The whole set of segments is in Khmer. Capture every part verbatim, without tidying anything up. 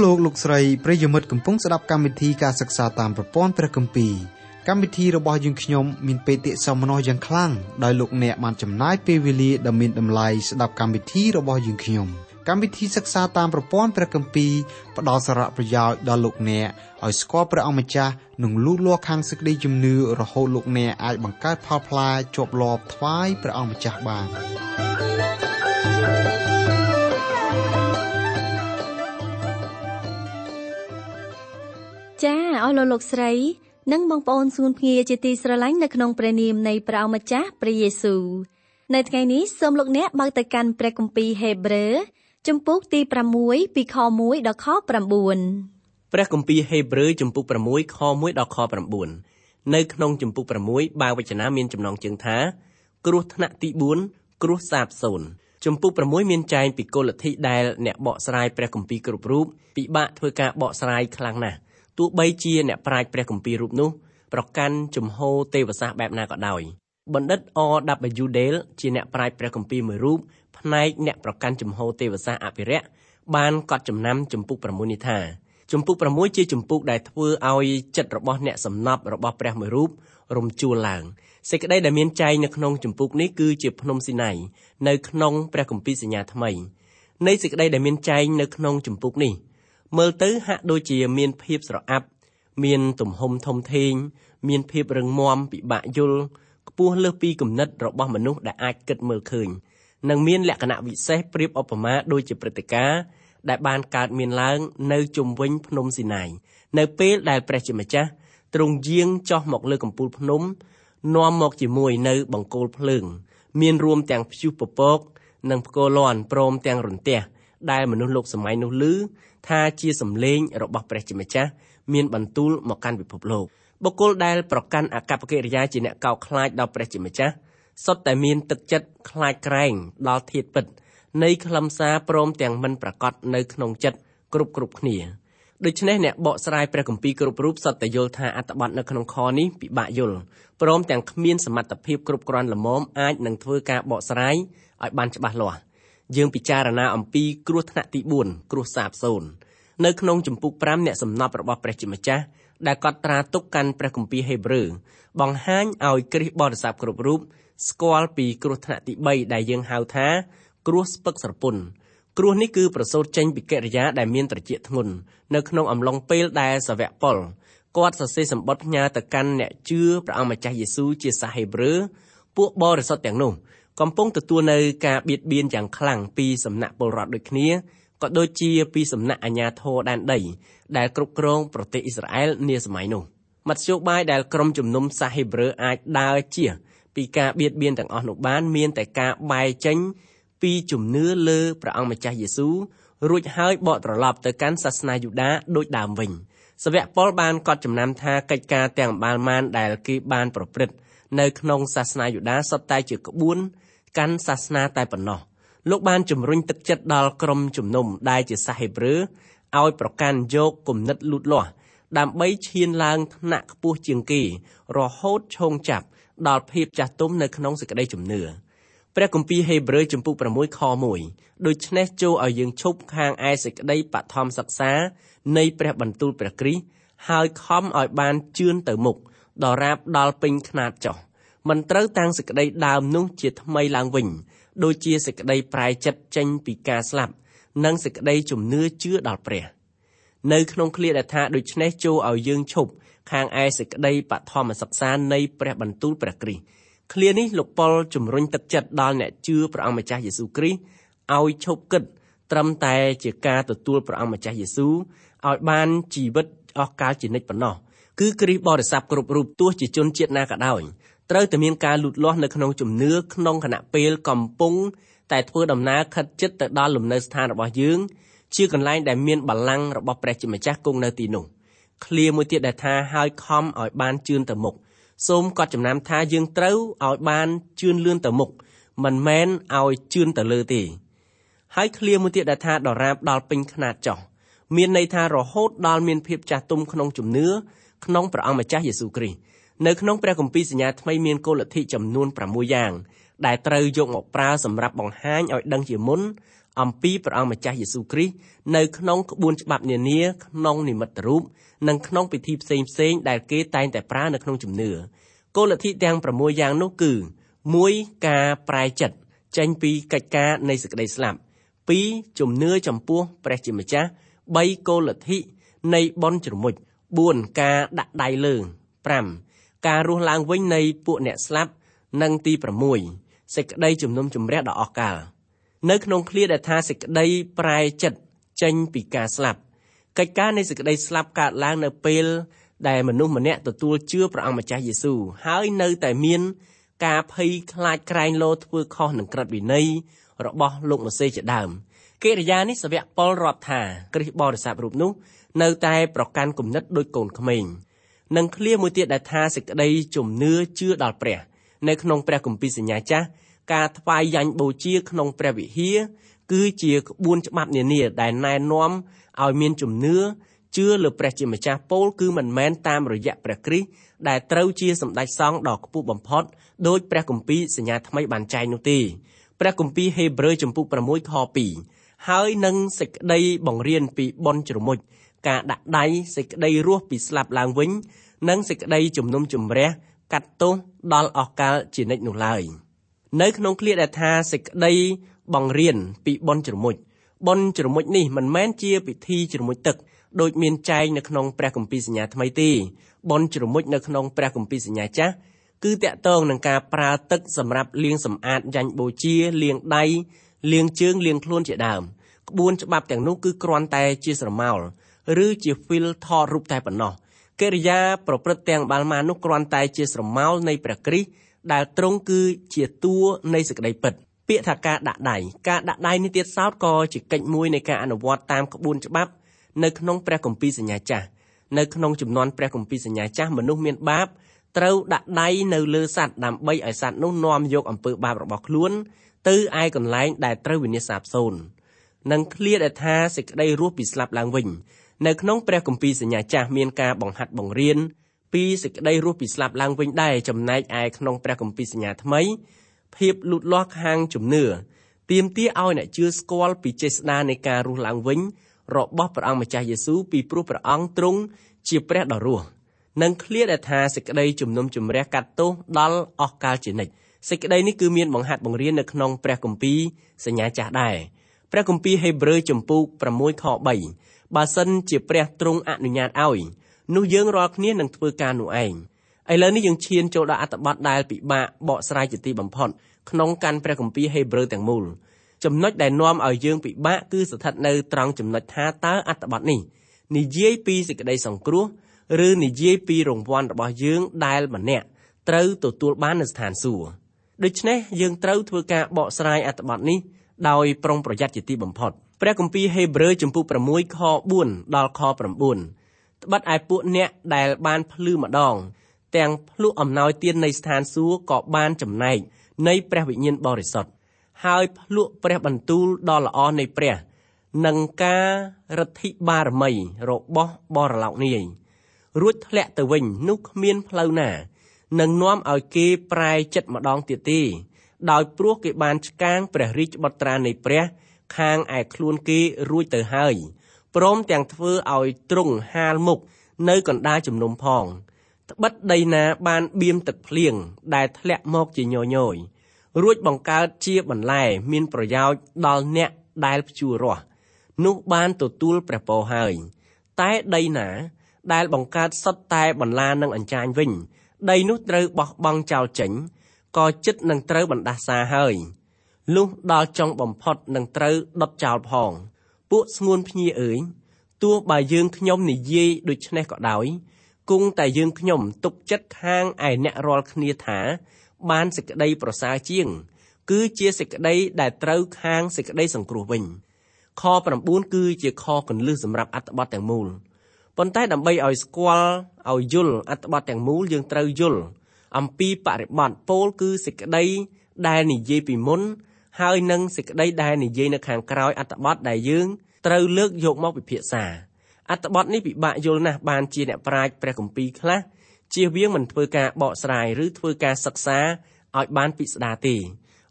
លោកលោកស្រីប្រិយមិត្តកំពុងស្ដាប់កម្មវិធីការសិក្សាតាមប្រព័ន្ធព្រះគម្ពីរកម្មវិធីរបស់យើងខ្ញុំមានបេតិសោមនស្សយ៉ាងខ្លាំងដោយលោកអ្នកបានចំណាយពេលវេលាដ៏មានតម្លៃស្ដាប់កម្មវិធីរបស់យើងខ្ញុំកម្មវិធីសិក្សាតាមប្រព័ន្ធព្រះគម្ពីរផ្ដល់សារៈប្រយោជន៍ដល់លោកអ្នកឲ្យស្គាល់ព្រះអង្គម្ចាស់និងលូតលាស់ខាងសេចក្តីជំនឿរហូតលោកអ្នកអាចបង្កើតផលផ្លែជាប់លាប់ថ្វាយព្រះអង្គម្ចាស់បានចាអស់លោកលោកស្រីនិងបងប្អូនសួនភ្ងាជាទីស្រឡាញ់នៅក្នុងព្រះនាមនៃព្រះអម្ចាស់ព្រះយេស៊ូវនៅថ្ងៃនេះសូមលោកអ្នកបើកទៅកាន់ព្រះគម្ពីរហេព្រើរជំពូកទីប្រាំមួយពីខមួយដល់ខប្រាំបួនព្រះគម្ពីរហេព្រើរជំពូកប្រាំមួយខមួយដល់ខប្រាំបួននៅក្នុងជំពូកប្រាំមួយបាវចនាមានចំណងជើងថាគ្រោះថ្នាក់ទីបួនគ្រោះសាបសូន្យជំពូកប្រាំមួយមានចែងពីគោលលទ្ធិដែលអ្នកបកស្រាយព្រះគម្ពីរគ្រប់រូបពិបាកធ្វើការបកស្រាយខ្លាំងណាស់ទោះបីជាអ្នកប្រាជ្ញព្រះគម្ពីររូបនោះប្រកាន់ជំហរទេវសាស្ត្របែបណាក៏ដោយបណ្ឌិត អ ដាប់ប៊្យូ Dale ជាអ្នកប្រាជ្ញព្រះគម្ពីរមួយរូបផ្នែកអ្នកប្រកាន់ជំហរទេវសាស្ត្រអភិរក្សបានកត់ចំណាំជំពូកប្រាំមួយនេះថាជំពូកប្រាំមួយជាជំពូកដែលធ្វើឲ្យចិត្តរបស់អ្នកសំណប់របស់ព្រះមួយរូបរំជួលឡើងសេចក្តីដែលមានចែងនៅក្នុងជំពូកនេះគឺជាភ្នំស៊ីណៃនៅក្នុងព្រះគម្ពីរសញ្ញាថ្មីនៃសេចក្តីដែលមានចែងនៅក្នុងជំពូកនេះមើលទៅហាក់ដូចជាមានភាពស្រអាប់មានទំហំធំធេងមានភាពរឹងមាំពិបាកយល់ខ្ពស់លើសពីគំនិតរបស់មនុស្សដែលអាចគិតមើលឃើញនិងមានលក្ខណៈវិសេសប្រៀបឧបមាដូចជាព្រឹត្តិការណ៍ដែលបានកើតមានឡើងនៅជុំវិញភ្នំស៊ីណៃនៅពេលដែលព្រះជាម្ចាស់ទ្រង់យាងចុះមកលើកំពូលភ្នំនាំមកជាមួយនៅបង្គោលភ្លើងមានរួមទាំងព្យុះពពកនិងផ្គរលាន់ព្រមទាំងរន្ទះដែលមនុស្សលោកសម័យនោះឮថាជាសំឡេងរបស់ព្រះជាម្ចាស់មានបន្ទូលមកកាន់ពិភពលោកបុគ្គលដែលប្រកាន់អកប្បកិរិយាជាអ្នកកោតខ្លាចដល់ព្រះជាម្ចាស់សុទ្ធតែមានទឹកចិត្តខ្លាចក្រែងដល់ធាតុពិតនៃខ្លឹមសារព្រមទាំងមិនប្រកបនៅក្នុងចិត្តគ្រប់គ្រប់គ្នាដូច្នេះអ្នកបកស្រាយព្រះគម្ពីរគ្រប់រូបសុទ្ធតែយល់ថាអត្ថបទនៅក្នុងខនេះពិបាកយល់ព្រមទាំងគ្មានសមត្ថភាពគ្រប់គ្រាន់ល្មមអាចនឹងធ្វើការបកស្រាយឲ្យបានច្បាស់លាស់យើងពិចារណាអំពីគ្រោះថ្នាក់ទីបួនគ្រោះសាបសូន្យនៅក្នុងជំពូកប្រាំអ្នកសំណប់របស់ព្រះជាម្ចាស់ដែលកត់ត្រាទុកកាន់ព្រះគម្ពីរហេព្រើរបង្ហាញឲ្យគ្រិស្តបរិស័ទគ្រប់រូបស្គាល់ពីគ្រោះថ្នាក់ទីបីដែលយើងហៅថាគ្រោះស្ពឹកស្រពន់គ្រោះនេះគឺប្រសូតចេញពីកិរិយាដែលមានត្រចៀកធ្ងន់នៅក្នុងអំឡុងពេលដែលសាវកប៉ុលគាត់សរសេរសម្បត្តិផ្ញើទៅកាន់អ្នកជឿព្រះអង្គម្ចាស់យេស៊ូវជាសាសហេព្រើរពួកបរិសុទ្ធទាំងនោះកំពុងទទួលនៅការបៀតបៀនយ៉ាងខ្លាំងពីសំណាក់ពលរដ្ឋដូចគ្នាក៏ដូចជាពីសំណាក់អាជ្ញាធរដែនដីដែលគ្រប់គ្រងប្រទេសអ៊ីស្រាអែលនាសម័យនោះមធ្យោបាយដែលក្រុមជំនុំសាសហេព្រើរអាចដើរជៀសពីការបៀតបៀនទាំងអស់នោះបានមានតែការបែរចេញពីជំនឿលើព្រះអង្គម្ចាស់យេស៊ូវរួចហើយបកត្រឡប់ទៅកាន់សាសនាយូដាដូចដើមវិញសាវកប៉ុលបានកត់ចំណាំថាកិច្ចការទាំងអម្បាលម៉ានដែលគេបានប្រព្រឹត្តនៅក្នុងសាសនាយូដាសុទ្ធតែជាក្បួនកាន់សាសនាតែប៉ុណ្ណោះលោកបានជំរុញទឹកចិត្តដល់ក្រុមជំនុំដែលជាសាសហេព្រើរឲ្យប្រកាន់យកគំនិតលូតលាស់ដើម្បីឈានឡើងថ្នាក់ខ្ពស់ជាងគេរហូតឈោងចាប់ដល់ភាពចាស់ទុំនៅក្នុងសេចក្តីជំនឿព្រះគម្ពីរហេព្រើរជំពូកប្រាំមួយខមួយដូច្នេះចូលឲ្យយើងឈប់ខាងឯសេចក្តីបឋមសិក្សានៃព្រះបន្ទូលព្រះគ្រីស្ទហើយខំឲ្យបានជឿនទៅមុខដរាបដល់ពេញខ្នាតចុះមិនត្រូវតាំងសេចក្តីដើមនោះជាថ្មីឡើងវិញដូចជាសេចក្តីប្រែចិត្តចេញពីការស្លាប់និងសេចក្តីជំនឿជឿដល់ព្រះនៅក្នុងឃ្លាដែលថាដូច្នេះចូលឲ្យយើងឈប់ខាងឯសេចក្តីបឋមសិក្សានៃព្រះបន្ទូលព្រះគ្រីស្ទឃ្លានេះលោកប៉ុលជំរុញទឹកចិត្តដល់អ្នកជឿព្រះអង្គម្ចាស់យេស៊ូវគ្រីស្ទឲ្យឈប់គិតត្រឹមតែជាការទទួលព្រះអង្គម្ចាស់យេស៊ូវឲ្យបានជីវិតអស់កលជានិច្ចប៉ុណ្ណោះគឺគ្រិស្តបរិស័ទគ្រប់រូបទោះជាជនជាតិណាក៏ដោយត្រូវតែមានការលូតលាស់នៅក្នុងជំនឿក្នុងគណៈពេលកំពុងតែធ្វើដំណើរខិតជិតទៅដល់លំនៅស្ថានរបស់យើងជាកន្លែងដែលមានបល្ល័ង្ករបស់ព្រះជាម្ចាស់គង់នៅទីនោះឃ្លាមួយទៀតដែលថាហើយខំឲ្យបានជឿនទៅមុខសូមកត់ចំណាំថាយើងត្រូវឲ្យបានជឿនលឿនទៅមុខមិនមែនឲ្យជឿនទៅលើទេហើយឃ្លាមួយទៀតដែលថាដរាបដល់ពេញខ្នាតចុះមានន័យថារហូតដល់មានភាពចាស់ទុំក្នុងជំនឿក្នុងព្រះអង្គម្ចាស់យេស៊ូវគ្រីស្ទនៅក្នុងព្រះគម្ពីរសញ្ញាថ្មីមានគោលលទ្ធិចំនួនប្រាំមួយយ៉ាងដែលត្រូវយកមកប្រើសម្រាប់បង្ហាញឲ្យដឹងជាមុនអំពីព្រះអង្គម្ចាស់យេស៊ូវគ្រីស្ទនៅក្នុងក្បួនច្បាប់នានាក្នុងនិមិត្តរូបនិងក្នុងពិធីផ្សេងផ្សេងដែលគេតែងតែប្រើនៅក្នុងជំនឿគោលលទ្ធិទាំងប្រាំមួយយ៉ាងនោះគឺមួយការប្រែចិត្តចេញពីកិច្ចការនៃសេចក្តីស្លាប់ពីរជំនឿចំពោះព្រះជាម្ចាស់បីគោលលទ្ធិនៃបុណ្យជ្រមុជបួនការដាក់ដៃលើប្រាំការរស់ឡើងវិញនៃពួកអ្នកស្លាប់និងទីប្រាំមួយសេចក្តីជំនុំជម្រះដ៏អស្ចារ្យនៅក្នុងឃ្លាដែលថាសេចក្តីប្រែចិត្តចេញពីការស្លាប់កិច្ចការនៃសេចក្តីស្លាប់កើតឡើងនៅពេលដែលមនុស្សម្នាក់ទទួលជឿព្រះអង្គម្ចាស់យេស៊ូវហើយនៅតែមានការភ័យខ្លាចក្រែងលោធ្វើខុសនឹងក្រឹតវិន័យរបស់លោកម៉ូសេជាដើមកិរិយានេះសាវកប៉ុលរាប់ថាគ្រិស្តបរិស័ទរូបនោះនៅតែប្រកាន់គំនិតដូចកូនក្មេងនិងឃ្លាមួយទៀតដែលថាសេចក្តីជំនឿជឿដល់ព្រះនៅក្នុងព្រះគម្ពីរសញ្ញាចាស់ការថ្វាយយ៉ាញ់បូជាក្នុងព្រះវិហារគឺជាក្បួនច្បាប់នានាដែលណែនាំឲ្យមានជំនឿជឿលើព្រះជាម្ចាស់ពោលគឺមិនមែនតាមរយៈព្រះគ្រីស្ទដែលត្រូវជាសម្ដេចសង្ឃដ៏ខ្ពស់បំផុតដោយព្រះគម្ពីរសញ្ញាថ្មីបានចែងនោះទេព្រះគម្ពីរហេព្រើរចំពុកប្រាំមួយខពីរហើយនឹងសេចក្តីបង្រៀនពីបុណ្យជ្រមុជការដាក់ដៃសេចក្តីរស់ពីស្លាប់ឡើងវិញនិងសេចក្តីជំនុំជម្រះកាត់ទោសដល់អស់កលជានិច្ចនោះឡើយនៅក្នុងឃ្លាដែលថាសេចក្តីបង្រៀនពីបុណ្យជ្រមុជបុណ្យជ្រមុជនេះមិនមែនជាពិធីជ្រមុជទឹកដូចមានចែងនៅក្នុងព្រះគម្ពីរសញ្ញាថ្មីទេបុណ្យជ្រមុជនៅក្នុងព្រះគម្ពីរសញ្ញាចាស់គឺតាក់ទងនឹងការប្រើទឹកសម្រាប់លាងសម្អាតយ៉ាញ់បូជាលាងដៃលាងជើងលាងខ្លួនជាដើមក្បួនច្បាប់ទាំងនោះគឺគ្រាន់តែជាស្រមោលឬជាហ្វីលថតរូបតែប៉ុណ្ណោះកិរិយាប្រព្រឹត្តទាំងបាល់ម៉ានោះគ្រាន់តែជាស្រមោលនៃព្រះគ្រីស្ទដែលទ្រង់គឺជាតួនៃសេចក្តីពិតពាក្យថាការដាក់ដៃការដាក់ដៃនេះទៀតសោតក៏ជាកិច្ចមួយនៃការអនុវត្តតាមក្បួនច្បាប់នៅក្នុងព្រះគម្ពីរសញ្ញាចាស់នៅក្នុងចំនួនព្រះគម្ពីរសញ្ញាចាស់មនុស្សមានបាបត្រូវដាក់ដៃនៅលើសត្វដើម្បីឲ្យសត្វនោះនាំយកអំពើបាបរបស់ខ្លួនទៅឯកន្លែងដែលត្រូវវិនាសសាបសូន្យនិងឃ្លាដែលថាសេចក្តីរស់ពីស្លាប់ឡើងវិញនៅក្នុងព្រះគម្ពីរសញ្ញាចាស់មានការបង្ហាត់បង្រៀនពីសេចក្តីរស់ពីស្លាប់ឡើងវិញដែរចំណែកឯក្នុងព្រះគម្ពីរសញ្ញាថ្មីភាពលូតលាស់ខាងជំនឿទាមទារឲ្យអ្នកជឿស្គាល់ពីចេស្តានៃការរស់ឡើងវិញរបស់ព្រះអង្គម្ចាស់យេស៊ូវពីព្រោះព្រះអង្គទ្រង់ជាព្រះដ៏រស់និងឃ្លាដែលថាសេចក្តីជំនុំជម្រះកាត់ទោសដល់អស់កលជានិច្ចសេចក្តីនេះគឺមានបង្ហាត់បង្រៀននៅក្នុងព្រះគម្ពីរសញ្ញាចាស់ដែរព្រះគម្ពីរហេព្រើរចំពុកប្រាំមួយខបីបើសិនជាព្រះទ្រង់អនុញ្ញាតឲ្យនោះយើងរាល់គ្នានឹងធ្វើការនោះឯងឥឡូវនេះយើងឈានចូលដល់អត្ថបទដែលពិបាកបកស្រាយជាទីបំផុតក្នុងកាន់ព្រះគម្ពីរហេព្រើរទាំងមូលចំណុចដែលនាំឲ្យយើងពិបាកគឺស្ថិតនៅត្រង់ចំណុចថាតើអត្ថបទនេះនិយាយពីសេចក្តីសង្គ្រោះឬនិយាយពីរង្វាន់របស់យើងដែលម្នាក់ត្រូវទទួលបាននៅស្ថានសួគ៌ដូច្នេះយើងត្រូវធ្វើការបកស្រាយអត្ថបទនេះដោយប្រុងប្រយ័ត្នជាទីបំផុតព្រះគម្ពីរហេព្រើរចំពុកប្រាំមួយខបួនដល់ខប្រាំបួនត្បិតឯពួកអ្នកដែលបានភ្លឺម្ដងទាំងភ្លុះអំណោយទាននៃស្ថានសួគ៌ក៏បានចំណែកនៃព្រះវិញ្ញាណបរិសុទ្ធហើយភ្លុះព្រះបន្ទូលដ៏ល្អនៃព្រះនិងការឫទ្ធិបារមីរបស់បរលោកនាយរួចធ្លាក់ទៅវិញនោះគ្មានផ្លូវណានឹងនាំឲ្យគេប្រែចិត្តម្ដងទៀតទេដោយព្រោះគេបានឆ្កាងព្រះរាជបុត្រានៃព្រះខាងឯខ្លួនគេរួចទៅហើយព្រមទាំងធ្វើឲ្យទ្រង់ហាលមុខនៅកណ្ដាលជំនុំផងត្បិតដីណាបានបៀមទឹកភ្លៀងដែលធ្លាក់មកជាញយយរួចបង្កើតជាបន្លែមានប្រយោជន៍ដល់អ្នកដែលភ្ជួររាស់នោះបានទទួលព្រះពរហើយតែដីណាដែលបង្កើតសុទ្ធតែបន្លានិងអញ្ចាញវិញដីនោះត្រូវបោះបង់ចោលចេញក៏ចិត្តនឹងត្រូវបណ្ដាសាហើយលុះដល់ចុងបំផុតនឹងត្រូវដុតចោលផងពួកស្ងួនភ្ញាអើយទោះបើយើងខ្ញុំនិយាយដូច្នេះក៏ដោយគង់តែយើងខ្ញុំទុកចិត្តខាងឯអ្នករាល់គ្នាថាបានសេចក្តីប្រសើរជាងគឺជាសេចក្តីដែលត្រូវខាងសេចក្តីសង្គ្រោះវិញខប្រាំបួនគឺជាខគន្លឹះសម្រាប់អត្ថបទទាំងមូលប៉ុន្តែដើម្បីឲ្យស្គាល់ឲ្យយល់អត្ថបទទាំងមូលយើងត្រូវយល់អំពីបរិបទពោលគឺសេចក្តីដែលនិយាយពីមុនហើយនិងសេចក្តីដែលនិយាយនៅខាងក្រោយអត្ថបទដែលយើងត្រូវលើកយកមកពិភាក្សាអត្ថបទនេះពិបាកយល់ណាស់បានជាអ្នកប្រាជ្ញព្រះគម្ពីរខ្លះជៀសវាងមិនធ្វើការបកស្រាយឬធ្វើការសិក្សាឲ្យបានពិស្ដារទេ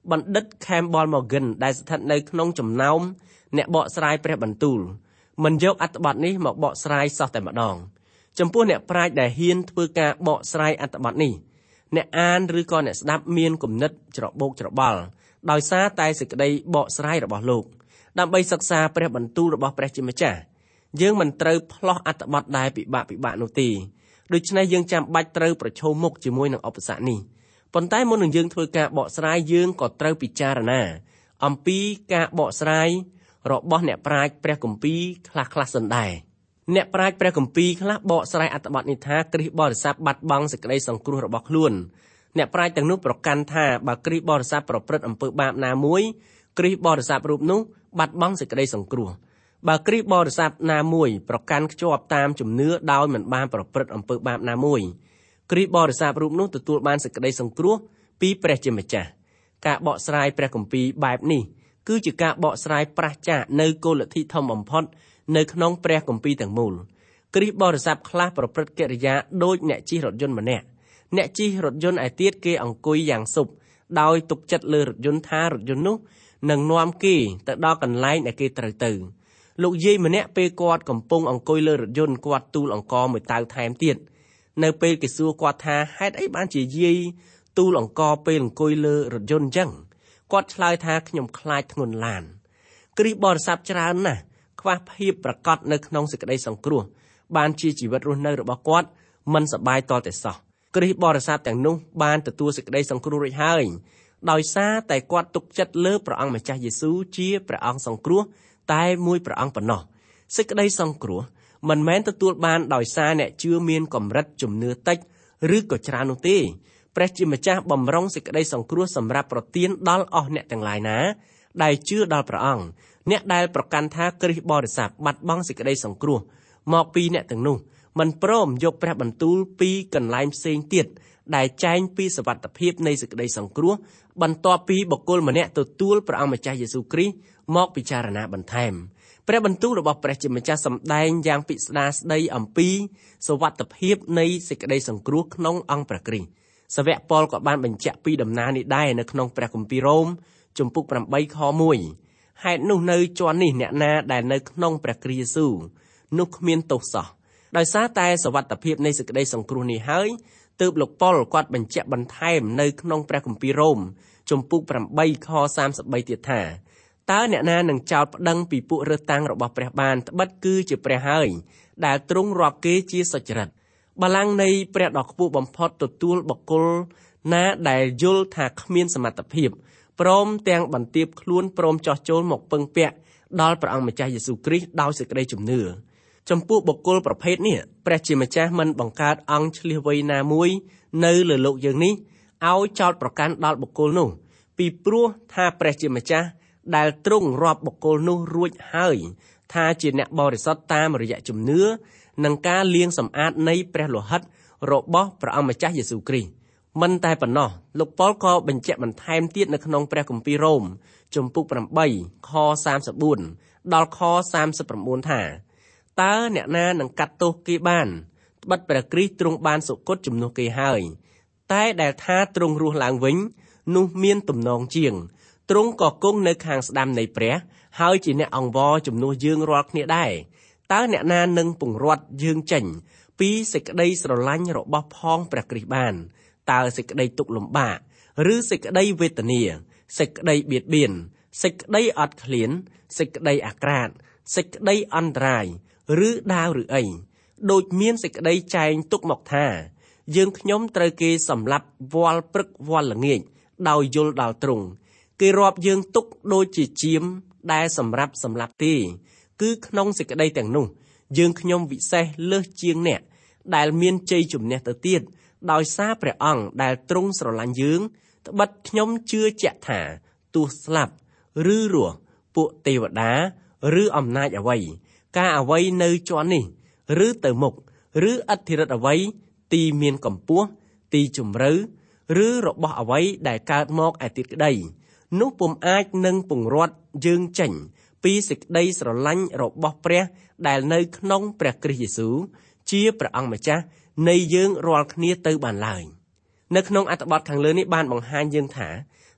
បណ្ឌិត Campbell Morgan ដែលស្ថិតនៅក្នុងចំណោមអ្នកបកស្រាយព្រះបន្ទូលមិនយកអត្ថបទនេះមកបកស្រាយសោះតែម្ដងចំពោះអ្នកប្រាជ្ញដែលហ៊ានធ្វើការបកស្រាយអត្ថបទនេះអ្នកអានឬក៏អ្នកស្ដាប់មានគំនិតច្របូកច្របល់ដោយសារតែសេចក្តីបកស្រាយរបស់លោកដើម្បីសិក្សាព្រះបន្ទូលរបស់ព្រះជាម្ចាស់យើងមិនត្រូវផ្លោះអត្ថបទដែលពិបាកពិបាកនោះទេដូច្នេះយើងចាំបាច់ត្រូវប្រឈមមុខជាមួយនឹងឧបសគ្គនេះប៉ុន្តែមុននឹងយើងធ្វើការបកស្រាយយើងក៏ត្រូវពិចារណាអំពីការបកស្រាយរបស់អ្នកប្រាជ្ញព្រះគម្ពីរខ្លះៗសិនដែរអ្នកប្រាជ្ញព្រះគម្ពីរខ្លះបកស្រាយអត្ថបទនេះថាគ្រីស្ទបរិស័ទបាត់បង់សេចក្តីសង្គ្រោះរបស់ខ្លួនអ្នកប្រាជ្ញទាំងនោះប្រកាន់ថាបើគ្រីស្ទបរិស័ទប្រព្រឹត្តអំពើបាបណាមួយគ្រីស្ទបរិស័ទរូបនោះបាត់បង់សេចក្តីសង្គ្រោះបើគ្រីស្ទបរិស័ទណាមួយប្រកាន់ខ្ជាប់តាមជំនឿដោយមិនបានប្រព្រឹត្តអំពើបាបណាមួយគ្រីស្ទបរិស័ទរូបនោះទទួលបានសេចក្តីសង្គ្រោះពីព្រះជាម្ចាស់ការបកស្រាយព្រះគម្ពីរបែបនេះគឺជាការបកស្រាយប្រះចាកនៅគោលលទ្ធិធំបំផុតនៅក្នុងព្រះគម្ពីរទាំងមូលគ្រីស្ទបរិស័ទខ្លះប្រព្រឹត្តកិរិយាដូចអ្នកជិះរថយន្តម្នាក់អ្នកជិះរថយន្តឯទៀតគេអង្គុយយ៉ាងស៊ប់ដោយទុកចិត្តលើរថយន្តថារថយន្តនោះនឹងនាំគេទៅដល់កន្លែងដែលគេត្រូវទៅលោកយាយម្នាក់ពេលគាត់កំពុងអង្គុយលើរថយន្តគាត់ទូលអង្ករមួយតៅថែមទៀតនៅពេលគេសួរគាត់ថាហេតុអីបានជាយាយទូលអង្ករពេលអង្គុយលើរថយន្តអញ្ចឹងគាត់ឆ្លើយថាខ្ញុំខ្លាចធ្ងន់ឡានគ្រីស្ទបរិស័ទច្រើនណាស់ខ្វះភាពប្រកបនៅក្នុងសេចក្តីសង្គ្រោះបានជាជីវិតរស់នៅរបស់គាត់មិនសប្បាយតតែសោះគ្រីស្ទបរិស័ទទាំងនោះបានទទួលសេចក្តីសង្គ្រោះរួចហើយដោយសារតែគាត់ទុកចិត្តលើព្រះអង្គម្ចាស់យេស៊ូវជាព្រះអង្គសង្គ្រោះតែមួយព្រះអង្គប៉ុណ្ណោះសេចក្តីសង្គ្រោះមិនមែនទទួលបានដោយសារអ្នកជឿមានកម្រិតជំនឿតិចឬក៏ច្រើននោះទេព្រះជាម្ចាស់បំរុងសេចក្តីសង្គ្រោះសម្រាប់ប្រទានដល់អស់អ្នកទាំងឡាយណាដែលជឿដល់ព្រះអង្គអ្នកដែលប្រកាន់ថាគ្រីស្ទបរិស័ទបាត់បង់សេចក្តីសង្គ្រោះមកពីអ្នកទាំងនោះមិនព្រមយកព្រះបន្ទូលពីកន្លែងផ្សេងទៀតដែលចែងពីសុវត្ថិភាពនៃសេចក្តីសង្គ្រោះបន្ទាប់ពីបុគ្គលម្នាក់ទទួលព្រះអង្គម្ចាស់យេស៊ូវគ្រីស្ទមកពិចារណាបន្ថែមព្រះបន្ទូលរបស់ព្រះជាម្ចាស់សម្ដែងយ៉ាងពិស្ដារស្ដីអំពីសុវត្ថិភាពនៃសេចក្តីសង្គ្រោះក្នុងអង្គព្រះគ្រីស្ទសាវកប៉ុលក៏បានបញ្ជាក់ពីដំណើរនេះដែរនៅក្នុងព្រះគម្ពីររ៉ូមជំពូកប្រាំបីខមួយហេតុនោះនៅជាន់នេះអ្នកណាដែលនៅក្នុងព្រះគ្រីស្ទយេស៊ូវនោះគ្មានទោសសោះដោយសារតែសុវត្ថិភាពនៃសេចក្តីសង្គ្រោះនេះហើយទើបលោកប៉ុលគាត់បញ្ជាក់បន្ថែមនៅក្នុងព្រះគម្ពីររ៉ូមជំពូកប្រាំបីខសាមសិបបីទៀតថាតើអ្នកណានឹងចោទប្តឹងពីពួករើសតាំងរបស់ព្រះបានត្បិតគឺជាព្រះហើយដែលទ្រង់រាប់គេជាសុចរិតបល្ល័ង្កនៃព្រះដ៏ខ្ពស់បំផុតទទួលបុគ្គលណាដែលយល់ថាគ្មានសមត្ថភាពព្រមទាំងបន្ទាបខ្លួនព្រមចោះចូលមកពឹងពាក់ដល់ព្រះអង្គម្ចាស់យេស៊ូវគ្រីស្ទដោយសេចក្តីជំនឿចំពោះបុគ្គលប្រភេទនេះព្រះជាម្ចាស់មិនបង្កើតអង្គឆ្លៀសវៃណាមួយនៅលើលោកយើងនេះឲ្យចោទប្រកាន់ដល់បុគ្គលនោះពីព្រោះថាព្រះជាម្ចាស់ដែលទ្រង់រាប់បុគ្គលនោះរួចហើយថាជាអ្នកបរិសុទ្ធតាមរយៈជំនឿនិងការលាងសម្អាតនៃព្រះលោហិតរបស់ព្រះអង្គម្ចាស់យេស៊ូវគ្រីស្ទមិនតែប៉ុណ្ណោះលោកប៉ុលក៏បញ្ជាក់បន្ថែមទៀតនៅក្នុងព្រះគម្ពីររ៉ូមជំពូកប្រាំបីខសាមសិបបួនដល់ខសាមសិប៩ថាតើអ្នកណានឹងកាត់ទោសគេបានត្បិតព្រះគ្រីស្ទទ្រង់បានសុគតជំនួសគេហើយតែដែលថាទ្រង់រស់ឡើងវិញនោះមានទំនងជាងទ្រង់ក៏គង់នៅខាងស្ដាំនៃព្រះហើយជាអ្នកអង្វរជំនួសយើងរាល់គ្នាដែរតើអ្នកណានឹងពង្រត់យើងចេញពីសេចក្តីស្រឡាញ់របស់ផងព្រះគ្រីស្ទបានតើសេចក្តីទុក្ខលំបាកឬសេចក្តីវេទនាសេចក្តីបៀតបៀនសេចក្តីអត់ឃ្លានសេចក្តីអាក្រាតសេចក្តីអន្តរាយឬដាវឬអីដូចមានសេចក្តីចែងទុកមកថាយើងខ្ញុំត្រូវគេសម្លាប់វាល់ព្រឹកវាល់ល្ងាចដោយយល់ដល់ទ្រង់គេរាប់យើងទុកដូចជាជាមដែលសម្រាប់សម្លាប់ទេគឺក្នុងសេចក្តីទាំងនោះយើងខ្ញុំវិសេសលើសជាងអ្នកដែលមានជ័យជំនះទៅទៀតដោយសារព្រះអង្គដែលទ្រង់ស្រឡាញ់យើងត្បិតខ្ញុំជឿជាក់ថាទោះស្លាប់ឬរស់ពួកទេវតាឬអំណាចអ្វីការអ្វីនៅជាន់នេះឬទៅមុខឬឥទ្ធិឫទ្ធិអ្វីទីមានកម្ពស់ទីជម្រៅឬរបស់អ្វីដែលកើតមកឯទៀតក្តីនោះពុំអាចនឹងពង្រត់យើងចេញពីសេចក្តីស្រឡាញ់របស់ព្រះដែលនៅក្នុងព្រះគ្រីស្ទយេស៊ូវជាព្រះអង្គម្ចាស់នៃយើងរាល់គ្នាទៅបានឡើយនៅក្នុងអត្ថបទខាងលើនេះបានបង្ហាញយើងថា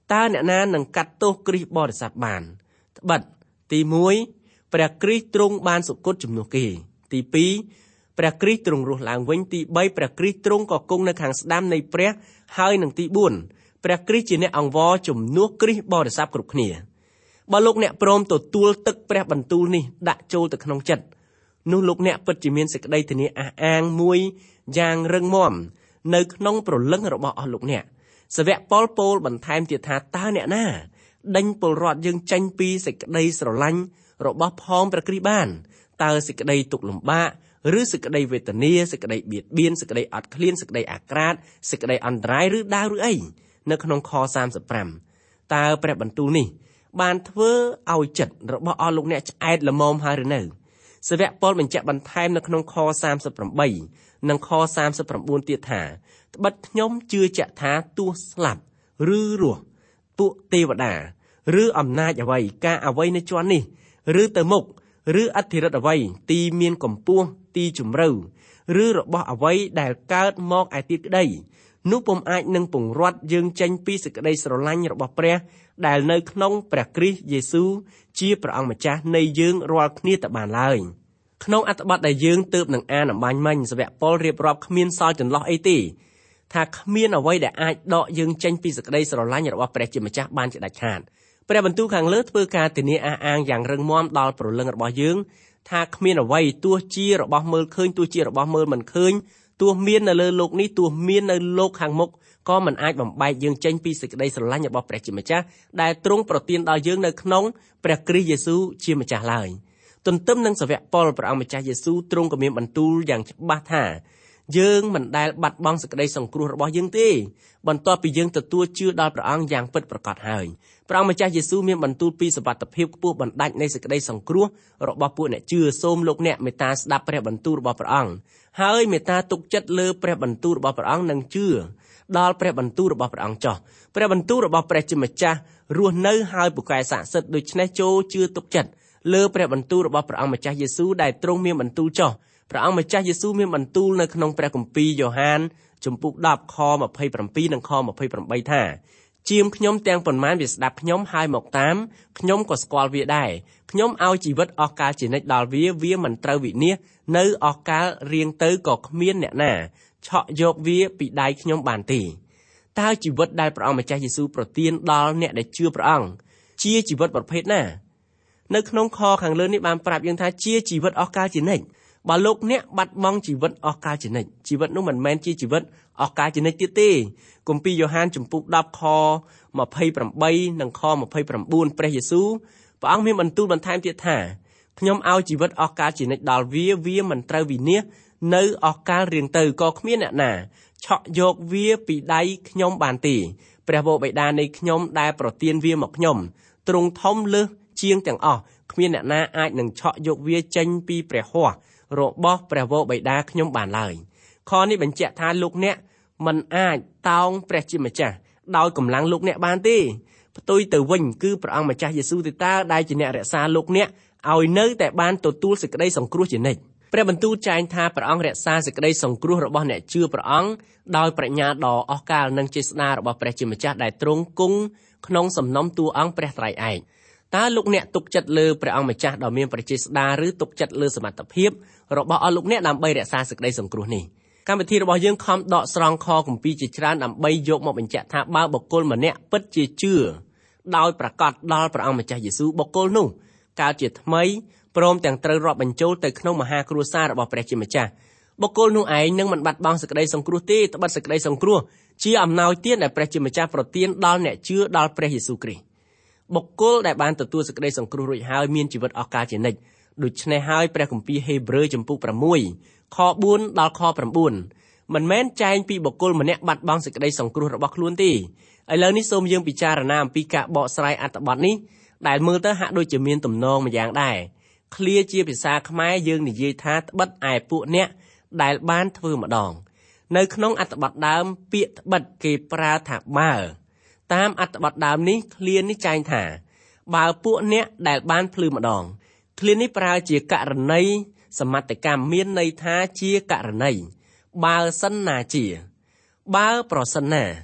តើអ្នកណានឹងកាត់ទោសគ្រីស្ទបរិស័ទបានត្បិតទីមួយព្រះគ្រីស្ទទ្រង់បានសុគតជំនួសគេទីពីរព្រះគ្រីស្ទទ្រង់រស់ឡើងវិញទីបីព្រះគ្រីស្ទទ្រង់ក៏គង់នៅខាងស្ដាំនៃព្រះហើយនឹងទីបួនព្រះគ្រីស្ទជាអ្នកអង្វរជំនួសគ្រីស្ទបរិស័ទគ្រប់គ្នាបើលោកអ្នកព្រមទទួលទឹកព្រះបន្ទូលនេះដាក់ចូលទៅក្នុងចិត្តនោះលោកអ្នកពិតជាមានសេចក្តីធានាអះអាងមួយយ៉ាងរឹងមាំនៅក្នុងព្រលឹងរបស់អស់លោកអ្នកសាវកប៉ុលពោលបន្ថែមទៀតថាតើអ្នកណាដេញពលរដ្ឋយើងចេញពីសេចក្តីស្រឡាញ់របស់ផងព្រះគ្រីស្ទបានតើសេចក្តីទុក្ខលំបាកឬសេចក្តីវេទនាសេចក្តីបៀតបៀនសេចក្តីអត់ឃ្លានសេចក្តីអាក្រាតសេចក្តីអន្តរាយឬដាវឬអីនៅក្នុងខសាមសិបប្រាំតើព្រះបន្ទូលនេះបានធ្វើឲ្យចិត្តរបស់អស់លោកអ្នកឆ្អែតល្មមហើយឬនៅសាវកប៉ុលបញ្ជាក់បន្ថែមនៅក្នុងខសាមសិបប្រាំបីនិងខសាមសិបប្រាំបួនទៀតថាត្បិតខ្ញុំជឿជាក់ថាទោះស្លាប់ឬរស់ពួកទេវតាឬអំណាចអ្វីការអ្វីនៅជាន់នេះឬទៅមុខឬអធិរិទ្ធអ្វីទីមានកម្ពស់ទីជំរៅឬរបស់អ្វីដែលកើតមកឯទៀតក្តីនោះពុំអាចនឹងពង្រត់យើងចេញពីសេចក្តីស្រឡាញ់របស់ព្រះដែលនៅក្នុងព្រះគ្រីស្ទយេស៊ូវជាព្រះអង្គម្ចាស់នៃយើងរាល់គ្នាទៅបានឡើយក្នុងអត្ថបទដែលយើងទើបនឹងអានអំបញ្ញមិញសាវកប៉ុលរៀបរាប់គ្មានសល់ចន្លោះអីទេថាគ្មានអ្វីដែលអាចដកយើងចេញពីសេចក្តីស្រឡាញ់របស់ព្រះជាម្ចាស់បានជាដាច់ខាតព្រះបន្ទូលខាងលើធ្វើការធានាអះអាងយ៉ាងរឹងមាំដល់ព្រលឹងរបស់យើងថាគ្មានអ្វីទោះជារបស់មើលឃើញទោះជារបស់មើលមិនឃើញទោះមាននៅលើលោកនេះទោះមាននៅលោកខាងមុខក៏មិនអាចបំបែកយើងចេញពីសេចក្តីស្រឡាញ់របស់ព្រះជាម្ចាស់ដែលទ្រង់ប្រទានដល់យើងនៅក្នុងព្រះគ្រីស្ទយេស៊ូវជាម្ចាស់ឡើយទន្ទឹមនឹងសាវកប៉ុលព្រះអង្គម្ចាស់យេស៊ូវទ្រង់ក៏មានបន្ទូលយ៉ាងច្បាស់ថាយើងមិនដែលបាត់បង់សេចក្តីសង្គ្រោះរបស់យើងទេបន្ទាប់ពីយើងទទួលជឿដល់ព្រះអង្គយ៉ាងពិតប្រាកដហើយព្រះអង្គម្ចាស់យេស៊ូវមានបន្ទូលពីសុវត្ថិភាពខ្ពស់បណ្ដាច់នៃសេចក្តីសង្គ្រោះរបស់ពួកអ្នកជឿសូមលោកអ្នកមេត្តាស្ដាប់ព្រះបន្ទូលរបស់ព្រះអង្គហើយមេត្តាទុកចិត្តលើព្រះបន្ទូលរបស់ព្រះអង្គនិងជឿដល់ព្រះបន្ទូលរបស់ព្រះអង្គចោះព្រះបន្ទូលរបស់ព្រះជាម្ចាស់រស់នៅហើយពូកែស័ក្តិសិទ្ធិដូច្នេះចូលជឿទុកចិត្តលើព្រះបន្ទូលរបស់ព្រះអង្គម្ចាស់យេស៊ូវដែលទ្រង់មានបន្ទូលចោះព្រះអង្គម្ចាស់យេស៊ូវមានបន្ទូលនៅក្នុងព្រះគម្ពីរយ៉ូហានជំពូកដប់ខម្ភៃប្រាំពីរនិងខម្ភៃប្រាំបីថាជាមខ្ញុំទាំងប៉ុន្មានវាស្ដាប់ខ្ញុំហើយមកតាមខ្ញុំក៏ស្គាល់វាដែរខ្ញុំឲ្យជីវិតអស់កលជានិច្ចដល់វាវាមិនត្រូវវិនាសនៅអស់កលរៀងទៅក៏គ្មានអ្នកណាឆក់យកវាពីដៃខ្ញុំបានទេតើជីវិតដែលព្រះអង្គម្ចាស់យេស៊ូវប្រទានដល់អ្នកដែលជឿព្រះអង្គជាជីវិតប្រភេទណានៅក្នុងខខាងលើនេះបានប្រាប់យើងថាជាជីវិតអស់កលជានិច្ចបើលោកអ្នកបាត់បង់ជីវិតអស់កលជានិច្ចជីវិតនោះមិនមែនជាជីវិតអស់កលជានិច្ចទៀតទេគម្ពីរយ៉ូហានជំពូកដប់ខម្ភៃប្រាំបីនិងខម្ភៃប្រាំបួនព្រះយេស៊ូវព្រះអង្គមានបន្ទូលបន្ថែមទៀតថាខ្ញុំឲ្យជីវិតអស់កលជានិច្ចដល់វាវាមិនត្រូវវិនាសនៅអស់កលរៀងទៅក៏គ្មានអ្នកណាឆក់យកវាពីដៃខ្ញុំបានទេព្រះវរបិតានៃខ្ញុំដែលប្រទានវាមកខ្ញុំទ្រង់ធំលើសជាងទាំងអស់គ្មានអ្នកណាអាចនឹងឆក់យកវាចេញពីព្រះហស្ថរបស់ព្រះវរបិតាខ្ញុំបានឡើយខនេះបញ្ជាក់ថាលោកអ្នកមិនអាចតោងព្រះជាម្ចាស់ដោយកម្លាំងលោកអ្នកបានទេផ្ទុយទៅវិញគឺព្រះអង្គម្ចាស់យេស៊ូវទេតើដែលជាអ្នករក្សាលោកអ្នកឲ្យនៅតែបានទទួលសេចក្តីសង្គ្រោះជានិច្ចព្រះបន្ទូលចែងថាព្រះអង្គរក្សាសេចក្តីសង្គ្រោះរបស់អ្នកជឿព្រះអង្គដោយប្រាជ្ញាដ៏អស្ចារ្យនិងចេស្តារបស់ព្រះជាម្ចាស់ដែលទ្រង់គង់ក្នុងសំណុំតួអង្គព្រះត្រៃឯកតើលោកអ្នកទុកចិត្តលើព្រះអង្គម្ចាស់ដ៏មានព្រះចេស្តាឬទុកចិត្តលើសមត្ថភាពរបស់អស់លោកអ្នកដើម្បីរក្សាសេចក្តីសង្គ្រោះនេះកម្មវិធីរបស់យើងខំដកស្រង់ខគម្ពីរជាច្រើនដើម្បីយកមកបញ្ជាក់ថាបើបុគ្គលម្នាក់ពិតជាជឿដោយប្រកាសដល់ព្រះអង្គម្ចាស់យេស៊ូវបុគ្គលនោះកើតជាថ្មីព្រមទាំងត្រូវរាប់បញ្ចូលទៅក្នុងមហាគ្រួសាររបស់ព្រះជាម្ចាស់បុគ្គលនោះឯងនឹងមិនបាត់បង់សេចក្តីសង្គ្រោះទេត្បិតសេចក្តីសង្គ្រោះជាអំណោយទានដែលព្រះជាម្ចាស់ប្រទានដល់អ្នកជឿដល់ព្រះយេស៊ូវគ្រីស្ទបុគ្គលដែលបានទទួលសេចក្តីសង្គ្រោះរួចហើយមានជីវិតអស់កលជានិច្ចដូច្នេះហើយព្រះគម្ពីរហេព្រើរជំពូកប្រាំមួយខបួនដល់ខប្រាំបួនមិនមែនចែងពីបុគ្គលម្នាក់បាត់បង់សេចក្តីសង្គ្រោះរបស់ខ្លួនទេឥឡូវនេះសូមយើងពិចារណាអំពីការបកស្រាយអត្ថបទនេះដែលមើលទៅហាក់ដូចជាមានទំនងម្យ៉ាងដែរឃ្លាជាភាសាខ្មែរយើងនិយាយថាត្បិតឯពួកអ្នកដែលបានធ្វើម្ដងនៅក្នុងអត្ថបទដើមពាក្យត្បិតគេប្រើថាបើតាមអត្ថបទដើមនេះឃ្លានេះចែងថាបើពួកអ្នកដែលបានភ្លឺម្ដងឃ្លានេះប្រើជាករណីសមត្ថកម្មមានន័យថាជាករណីបើសិនណាជាបើប្រសិនណា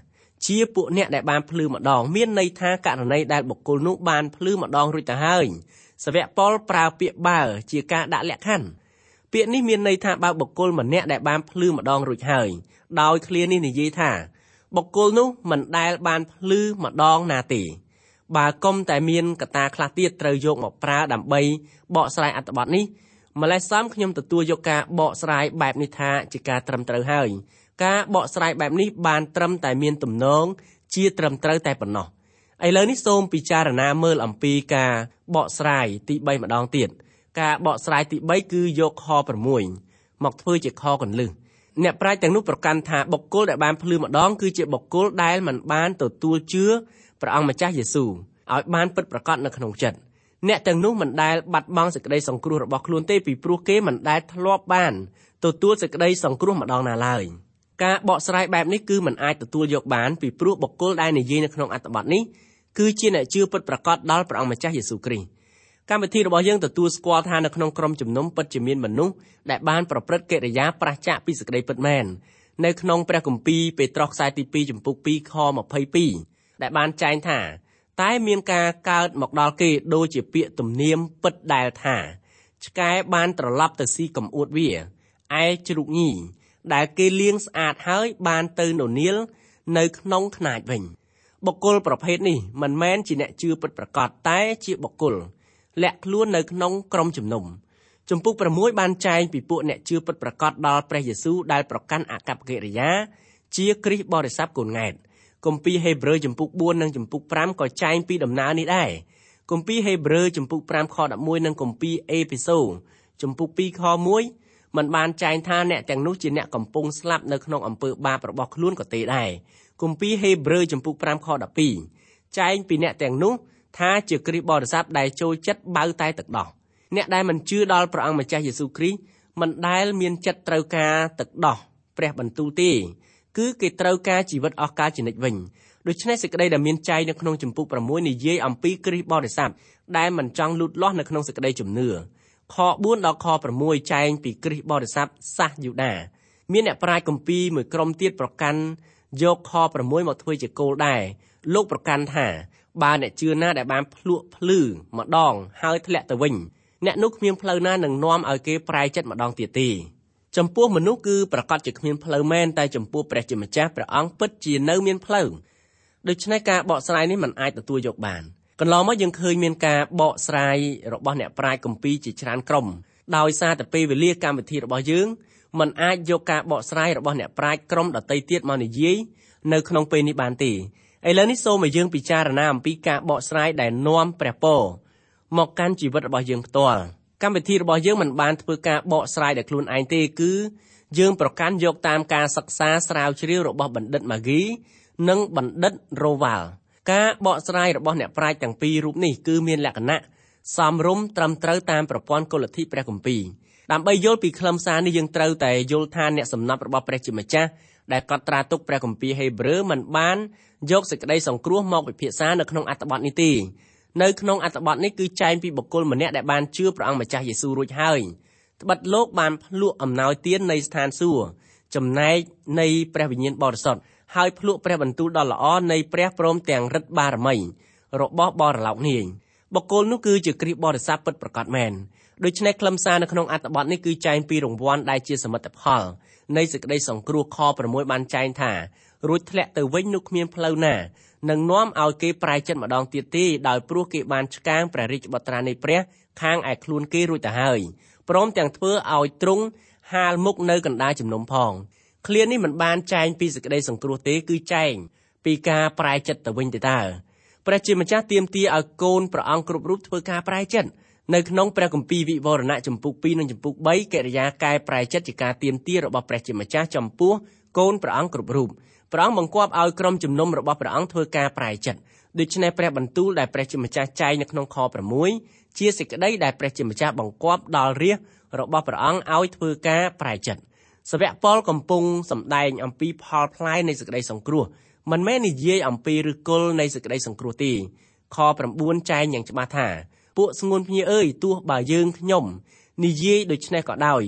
ជាពួកអ្នកដែលបានភ្លឺម្ដងមានន័យថាករណីដែលបុគ្គលនោះបានភ្លឺម្ដងរួចទៅហើយសាវកប៉ុលប្រើពាក្យបើជាការដាក់លក្ខខណ្ឌពាក្យនេះមានន័យថាបើបុគ្គលម្នាក់ដែលបានភ្លឺម្ដងរួចហើយដោយឃ្លានេះនិយាយថាបុគ្គលនោះមិនដែលបានភ្លឺម្ដងណាទេបើកុំតែមានកត្តាខ្លះទៀតត្រូវយកមកប្រើដើម្បីបកស្រាយអត្ថបទនេះម្លេះសំខ្ញុំទទួលយកការបកស្រាយបែបនេះថាជាការត្រឹមត្រូវហើយការបកស្រាយបែបនេះបានត្រឹមតែមានទំនងជាត្រឹមត្រូវតែប៉ុណ្ណោះឥឡូវនេះសូមពិចារណាមើលអំពីការបកស្រាយទីបីម្ដងទៀតការបកស្រាយទីបីគឺយកខ6មកធ្វើជាខកន្លឹះអ្នកប្រាជ្ញទាំងនោះប្រកាន់ថាបុគ្គលដែលបានភ្លឺម្ដងគឺជាបុគ្គលដែលមិនបានទទួលជឿព្រះអង្គម្ចាស់យេស៊ូវឲ្យបានពិតប្រាកដនៅក្នុងចិត្តអ្នកទាំងនោះមិនដែលបាត់បង់សេចក្តីសង្គ្រោះរបស់ខ្លួនទេពីព្រោះគេមិនដែលធ្លាប់បានទទួលសេចក្តីសង្គ្រោះម្ដងណាឡើយការបកស្រាយបែបនេះគឺមិនអាចទទួលយកបានពីព្រោះបុគ្គលដែលនិយាយនៅក្នុងអត្ថបទនេះគឺជាអ្នកជឿពិតប្រាកដដល់ព្រះអង្គម្ចាស់យេស៊ូវគ្រីស្ទកម្មវិធីរបស់យើងទទួលស្គាល់ថានៅក្នុងក្រុមជំនុំពិតជាមានមនុស្សដែលបានប្រព្រឹត្តកិរិយាប្រឆាចពីសេចក្តីពិតមែននៅក្នុងព្រះគម្ពីរពេត្រុសខ្សែទីពីរចំពុកពីរខម្ភៃពីរដែលបានចែងថាតែមានការកើតមកដល់គេដូចជាពាក្យទំនៀមពិតដែលថាឆ្កែបានត្រឡប់ទៅស៊ីកំអួតវាឯជ្រូកញីដែលគេលាងស្អាតហើយបានទៅននៀលនៅក្នុងខ្នាចវិញបុគ្គលប្រភេទនេះមិនមែនជាអ្នកជឿពិតប្រាកដតែជាបុគ្គលលាក់ខ្លួននៅក្នុងក្រុមជំនុំជំពូក6បានចែងពីពួកអ្នកជឿពិតប្រាកដដល់ព្រះយេស៊ូវដែលប្រកាន់អកប្បកិរិយាជាគ្រីស្ទបរិស័ទកូនង៉ែតគម្ពីរហេព្រើរជំពូក4និងជំពូក5ក៏ចែងពីដំណើរនេះដែរគម្ពីរហេព្រើរជំពូក5ខ11និងគម្ពីរអេភេសូជំពូក2ខ1មិនបានចែងថាអ្នកទាំងនោះជាអ្នកកំពុងស្លាប់នៅក្នុងអំពើបាបរបស់ខ្លួនក៏ទេដែរគម្ពីរហេព្រើរជំពូក5ខ12ចែងពីអ្នកទាំងនោះថាជាគ្រីស្ទបរិស័ទដែលចូលចិត្តបៅតែទឹកដោះអ្នកដែលមិនជឿដល់ព្រះអង្គម្ចាស់យេស៊ូវគ្រីស្ទមិនដែលមានចិត្តត្រូវការទឹកដោះព្រះបន្ទូលទេគឺគេត្រូវការជីវិតអស់កលជានិច្ចវិញដូច្នេះសេចក្តីដែលមានចែងនៅក្នុងជំពូក6និយាយអំពីគ្រីស្ទបរិស័ទដែលមិនចង់លូតលាស់នៅក្នុងសេចក្តីជំនឿខ4ដល់ខ6ចែងពីគ្រីស្ទបរិស័ទសាសយូដាមានអ្នកប្រាជ្ញគម្ពីរមួយក្រុមទៀតប្រកាន់យកខ6មកធ្វើជាគោលដែរលោកប្រកាន់ថាបើអ្នកជឿណាដែលបានភ្លក់ភ្លឺម្ដងហើយធ្លាក់ទៅវិញអ្នកនោះគ្មានផ្លូវណានឹងនាំឲ្យគេប្រែចិត្តម្ដងទៀតទេចំពោះមនុស្សគឺប្រកាសជាគ្មានផ្លូវមែនតែចំពោះព្រះជាម្ចាស់ព្រះអង្គពិតជានៅមានផ្លូវដូច្នេះការបកស្រាយនេះមិនអាចទទួលយកបានកន្លងមកយើងឃើញមានការបកស្រាយរបស់អ្នកប្រាជ្ញគម្ពីរជាច្រើនក្រុមដោយសារតែពេលវេលាកម្មវិធីរបស់យើងមិនអាចយកការបកស្រាយរបស់អ្នកប្រាជ្ញក្រុមដទៃទៀតមកនិយាយនៅក្នុងពេលនេះបានទេឥឡូវនេះសូមឲ្យយើងពិចារណាអំពីការបកស្រាយដែលនាំព្រះពរមកកាន់ជីវិតរបស់យើងផ្ទាល់កម្មវិធីរបស់យើងមិនបានធ្វើការបកស្រាយដោយខ្លួនឯងទេគឺយើងប្រកាន់យកតាមការសិក្សាស្រាវជ្រាវរបស់បណ្ឌិតម៉ាហ្គីនិងបណ្ឌិតរ៉ូវ៉ាល់ការបកស្រាយរបស់អ្នកប្រាជ្ញទាំងពីររូបនេះគឺមានលក្ខណៈសមរម្យត្រឹមត្រូវតាមប្រព័ន្ធគោលលទ្ធិព្រះគម្ពីរដើម្បីយល់ពីខ្លឹមសារនេះយើងត្រូវតែយល់ថាអ្នកសំណប់របស់ព្រះជាម្ចាស់ដែលកត់ត្រាទុកព្រះគម្ពីរហេព្រើរមិនបានយកសេចក្តីសង្គ្រោះមកពិភាក្សានៅក្នុងអត្ថបទនេះទេនៅក្នុងអត្ថបទនេះគឺចែងពីបុគ្គលម្នាក់ដែលបានជឿព្រះអង្គម្ចាស់យេស៊ូវរួចហើយត្បិតលោកបានភ្លក់អំណោយទាននៃស្ថានសួគ៌ចំណែកនៃព្រះវិញ្ញាណបរិសុទ្ធហើយភ្លក់ព្រះបន្ទូលដ៏ល្អនៃព្រះព្រមទាំងឫទ្ធិបារមីរបស់បរលោកនាយបុគ្គលនោះគឺជាគ្រីស្ទបរិស័ទពិតប្រាកដមែនដូច្នេះខ្លឹមសារនៅក្នុងអត្ថបទនេះគឺចែងពីរង្វាន់ដែលជាសមិទ្ធផលនៃសេចក្តីសង្គ្រោះខ6បានចែងថារួចធ្លាក់ទៅវិញនោះគ្មានផ្លូវណានឹងនាំឲ្យគេប្រែចិត្តម្ដងទៀតទេដោយព្រោះគេបានឆ្កាងព្រះរាជបុត្រានៃព្រះខាងឯខ្លួនគេរួចទៅហើយព្រមទាំងធ្វើឲ្យទ្រង់ហាលមុខនៅកណ្ដាលជំនុំផងឃ្លានេះមិនបានចែងពីសេចក្តីសង្គ្រោះទេគឺចែងពីការប្រែចិត្តទៅវិញទៅតើព្រះជាម្ចាស់ទាមទារឲ្យកូនព្រះអង្គគ្រប់រូបធ្វើការប្រែចិត្តនៅក្នុងព្រះគម្ពីរវិវរណៈជំពូក2និងជំពូក3កិរិយាកែប្រែចិត្តជាការទាមទាររបស់ព្រះជាម្ចាស់ចំពោះកូនព្រះអង្គគ្រប់រូបព្រះអង្គបង្គាប់ឲ្យក្រុមជំនុំរបស់ព្រះអង្គធ្វើការប្រែចិត្តដូច្នេះព្រះបន្ទូលដែលព្រះជាម្ចាស់ចែងនៅក្នុងខ6ជាសេចក្តីដែលព្រះជាម្ចាស់បង្គាប់ដល់រាជរបស់ព្រះអង្គឲ្យធ្វើការប្រែចិត្តសាវកប៉ុលកំពុងសម្ដែងអំពីផលផ្លែនៃសេចក្តីសង្គ្រោះមិនមែននិយាយអំពីឫសគល់នៃសេចក្តីសង្គ្រោះទេខ9ចែងយ៉ាងច្បាស់ថាពួកស្ងួនភ្ញាអើយទោះបើយើងខ្ញុំនិយាយដូច្នេះក៏ដោយ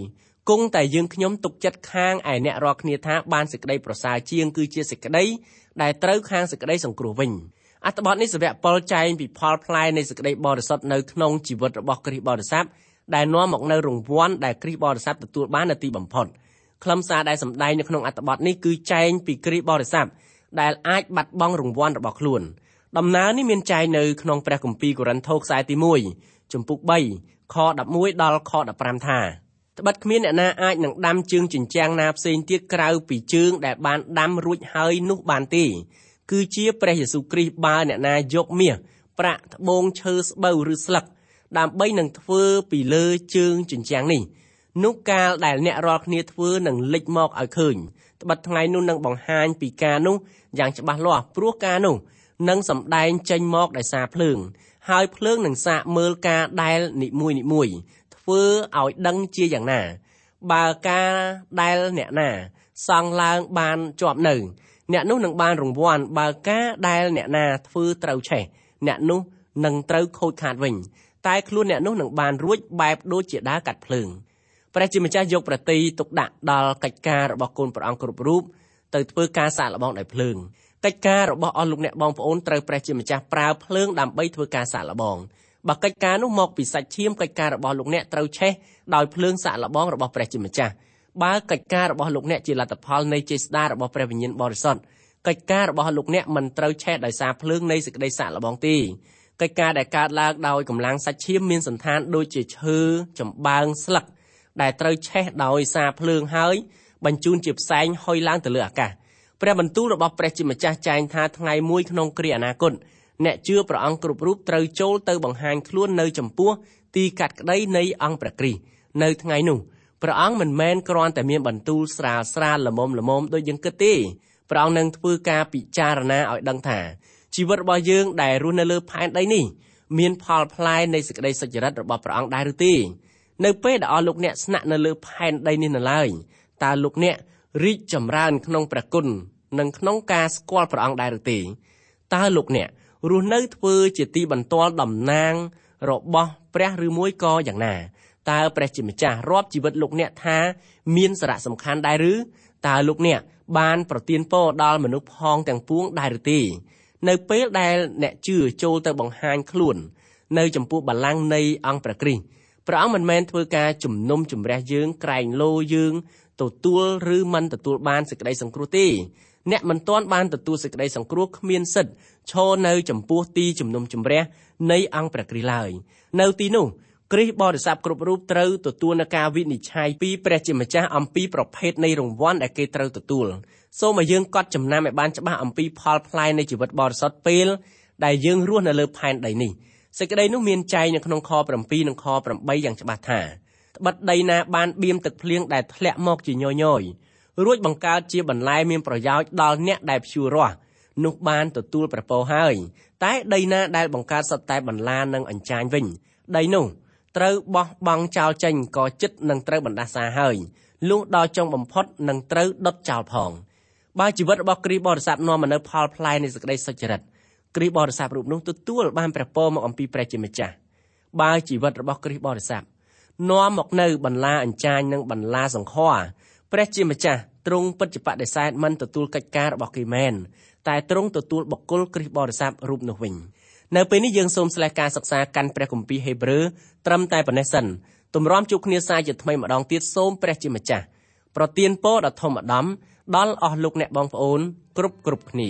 គង់តែយើងខ្ញុំទុកចិត្តខាងឯអ្នករាល់គ្នាថាបានសេចក្តីប្រសើរជាងគឺជាសេចក្តីដែលត្រូវខាងសេចក្តីសង្គ្រោះវិញអត្ថបទនេះសាវកប៉ុលចែងពីផលផ្លែនៃសេចក្តីបរិសុទ្ធនៅក្នុងជីវិតរបស់គ្រីស្ទបរិស័ទដែលនាំមកនៅរង្វាន់ដែលគ្រីស្ទបរិស័ទទទួលបាននៅទីបំផុតខ្លឹមសារដែលសម្ដែងនៅក្នុងអត្ថបទនេះគឺចែងពីគ្រីស្ទបរិស័ទដែលអាចបាត់បង់រង្វាន់របស់ខ្លួនដំណើរនេះមានចែងនៅក្នុងព្រះគម្ពីរកូរិនថូសខ្សែទីមួយជំពូកបីខដប់មួយដល់ខដប់ប្រាំថាត្បិតគ្មានអ្នកណាអាចនឹងដាំជើងជញ្ជាំងណាផ្សេងទៀតក្រៅពីជើងដែលបានដាំរួចហើយនោះបានទេគឺជាព្រះយេស៊ូវគ្រីស្ទបើអ្នកណាយកមាសប្រាក់ត្បូងឈើស្បូវឬស្លឹកដើម្បីនឹងធ្វើពីលើជើងជញ្ជាំងនេះនោះកាលដែលអ្នករាល់គ្នាធ្វើនឹងលេចមកឲ្យឃើញត្បិតថ្ងៃនោះនឹងបង្ហាញពីការនោះយ៉ាងច្បាស់លាស់ព្រោះការនោះនឹងសម្ដែងចេញមកដោយសារភ្លើងហើយភ្លើងនឹងសាកមើលការដែលនិមួយនិមួយធ្វើឲ្យដឹងជាយ៉ាងណាបើការដែលអ្នកណាសង់ឡើងបានជាប់នៅអ្នកនោះនឹងបានរង្វាន់បើការដែលអ្នកណាធ្វើត្រូវឆេះអ្នកនោះនឹងត្រូវខូចខាតវិញតែខ្លួនអ្នកនោះនឹងបានរួចបែបដូចជាដើរកាត់ភ្លើងព្រះជាម្ចាស់យកប្រតិទុកដាក់ដល់កិច្ចការរបស់កូនព្រះអង្គគ្រប់រូបទៅធ្វើការសាកល្បងដោយភ្លើងកិច្ចការរបស់អស់លោកអ្នកបងប្អូនត្រូវព្រះជាម្ចាស់ប្រើភ្លើងដើម្បីធ្វើការសាកល្បងបើកិច្ចការនោះមកពីសាច់ឈាមកិច្ចការរបស់លោកអ្នកត្រូវឆេះដោយភ្លើងសាកល្បងរបស់ព្រះជាម្ចាស់បើកិច្ចការរបស់លោកអ្នកជាលទ្ធផលនៃចេស្តារបស់ព្រះវិញ្ញាណបរិសុទ្ធកិច្ចការរបស់លោកអ្នកមិនត្រូវឆេះដោយសារភ្លើងនៃសេចក្តីសាកល្បងទេកិច្ចការដែលកើតឡើងដោយកម្លាំងសាច់ឈាមមានសន្តានដូចជាឈើចម្បើងស្លឹកដែលត្រូវឆេះដោយសារភ្លើងហើយបញ្ជូនជាផ្សែងហុយឡើងទៅលើអាកាសព្រះបន្ទូលរបស់ព្រះជាម្ចាស់ចែងថាថ្ងៃមួយក្នុងគ្រាអនាគតអ្នកជឿព្រះអង្គគ្រប់រូបត្រូវចូលទៅបង្ហាញខ្លួននៅចំពោះទីកាត់ក្តីនៃអង្គព្រះគ្រីស្ទនៅថ្ងៃនោះព្រះអង្គមិនមែនគ្រាន់តែមានបន្ទូលស្រាលស្រាលល្មមល្មមដូចយើងគិតទេព្រះអង្គនឹងធ្វើការពិចារណាឲ្យដឹងថាជីវិតរបស់យើងដែលរស់នៅលើផែនដីនេះមានផលផ្លែនៃសេចក្តីសុចរិតរបស់ព្រះអង្គដែរឬទេនៅពេលដែលអស់លោកអ្នកស្នាក់នៅលើផែនដីនេះនៅឡើយតើលោកអ្នករីកចម្រើនក្នុងព្រះគុណនិងក្នុងការស្គាល់ព្រះអង្គដែរឬទេតើលោកអ្នករស់នៅធ្វើជាទីបន្ទាល់តំណាងរបស់ព្រះឬមួយក៏យ៉ាងណាតើព្រះជាម្ចាស់រាប់ជីវិតលោកអ្នកថាមានសារៈសំខាន់ដែរឬតើលោកអ្នកបានប្រទានពរដល់មនុស្សផងទាំងពួងដែរឬទេនៅពេលដែលអ្នកជឿចូលទៅបង្ហាញខ្លួននៅចំពោះបល្ល័ង្កនៃអង្គព្រះគ្រីស្ទព្រះអង្គមិនមែនធ្វើការជំនុំជម្រះយើងក្រែងលោយើងទទួលឬមិនទទួលបានសេចក្តីសង្គ្រោះទេអ្នកមិនទាន់បានទទួលសេចក្តីសង្គ្រោះគ្មានសិទ្ធិឈរនៅចំពោះទីជំនុំជម្រះនៃអង្គព្រះគ្រីស្ទឡើយនៅទីនោះគ្រីស្ទបរិស័ទគ្រប់រូបត្រូវទទួលនឹងការវិនិច្ឆ័យពីព្រះជាម្ចាស់អំពីប្រភេទនៃរង្វាន់ដែលគេត្រូវទទួលសូមឲ្យយើងកត់ចំណាំឲ្យបានច្បាស់អំពីផលផ្លែនៃជីវិតបរិសុទ្ធពេលដែលយើងរស់នៅលើផែនដីនេះសេចក្តីនោះមានចែងនៅក្នុងខ7និងខ8យ៉ាងច្បាស់ថាត្បិតដីណាបានបៀមទឹកភ្លៀងដែលធ្លាក់មកជាញយញយរួចបង្កើតជាបន្លែមានប្រយោជន៍ដល់អ្នកដែលភ្ជួររាស់នោះបានទទួលប្រពោហើយតែដីណាដែលបង្កើតសុទ្ធតែបន្លានិងអញ្ចាញវិញដីនោះត្រូវបោះបង់ចោលចេញក៏ជិតនឹងត្រូវបណ្ដាសាហើយលុះដល់ចុងបំផុតនឹងត្រូវដុតចោលផងបើជីវិតរបស់គ្រីស្ទបរិស័ទនាំមកនៅផលផ្លែនៃសេចក្តីសុចរិតគ្រីស្ទបរិស័ទរូបនោះទទួលបានព្រះពរមកអំពីព្រះជាម្ចាស់បើជីវិតរបស់គ្រីស្ទបរិស័ទនាំមកនៅបន្លាអញ្ចាញនិងបន្លាសង្ខរព្រះជាម្ចាស់ទ្រង់ពិតជាបដិសេធមិនទទួលកិច្ចការរបស់គេមែនតែទ្រង់ទទួលបុគ្គលគ្រីស្ទបរិស័ទរូបនោះវិញនៅពេលនេះយើងសូមស្លេះការសិក្សាកាន់ព្រះគម្ពីរហេព្រើរត្រឹមតែប៉ុណ្ណេះសិនទម្រាំជួបគ្នាសាជាថ្មីម្ដងទៀតសូមព្រះជាម្ចាស់ប្រទានពរដ៏ធំឧត្តមដល់អស់លោកអ្នកបងប្អូនគ្រប់គ្រប់គ្នា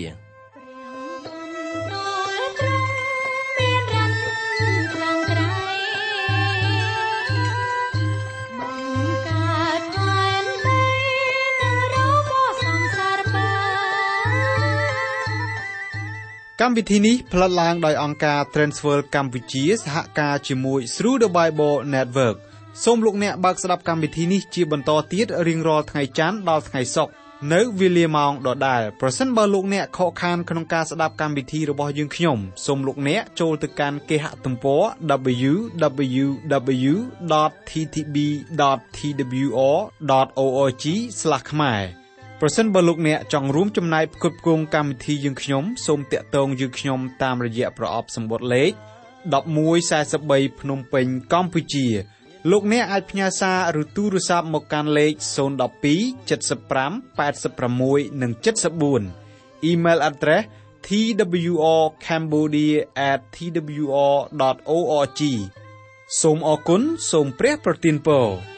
កម្មវិធីនេះផ្លាត់ឡើងដោយអង្គការ Transworld កម្ពុជាសហការជាមួយ Through the Bible Network សូមលោកអ្នកបើកស្ដាប់កម្មវិធីនេះជាបន្តទៀតរៀងរាល់ថ្ងៃច័ន្ទដល់ថ្ងៃសុក្រនៅវេលាម៉ោងដដែលប្រសិនបើលោកអ្នកខកខានក្នុងការស្ដាប់កម្មវិធីរបស់យើងខ្ញុំសូមលោកអ្នកចូលទៅកាន់គេហទំព័រ double-u double-u double-u dot t t b dot t w r dot org ស្លាស ខ្មែរប្រសិនបើលោកអ្នកចង់រួមចំណែកផ្គត់ផ្គង់កម្មវិធីយើងខ្ញុំសូមតាក់ទងយើងខ្ញុំតាមរយៈប្រអប់សម្បត្តិលេខ một một bốn baភ្នំពេញកម្ពុជាលោកអ្នកអាចផ្ញើសារឬទូរស័ព្ទមកកាន់លេខศูนย์ หนึ่ง สอง เจ็ด ห้า แปด หก និង เจ็ด สี่ Email address t w r cambodia at t w r dot org សូមអរគុណសូមព្រះប្រទានពរ